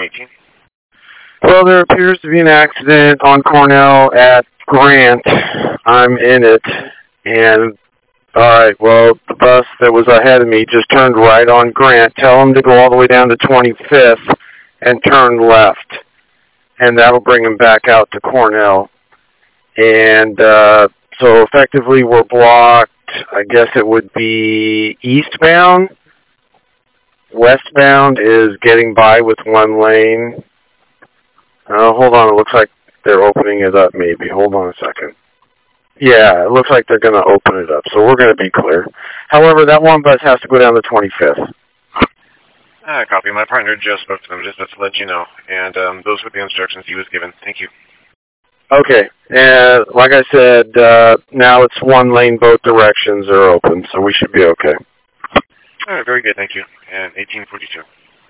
18. Well, there appears to be an accident on Cornell at Grant. I'm in it. And, alright, well, the bus that was ahead of me just turned right on Grant. Tell him to go all the way down to 25th and turn left. And that'll bring him back out to Cornell. And so effectively we're blocked. I guess it would be eastbound. Westbound is getting by with one lane. Hold on, it looks like they're opening it up maybe. Hold on a second. Yeah, it looks like they're going to open it up, so we're going to be clear. However, that one bus has to go down to 25th. Copy. My partner just spoke to them just to let you know, and those were the instructions he was given. Thank you. Okay, and like I said, now it's one lane, both directions are open, so we should be okay. All right, very good, thank you. And 1842.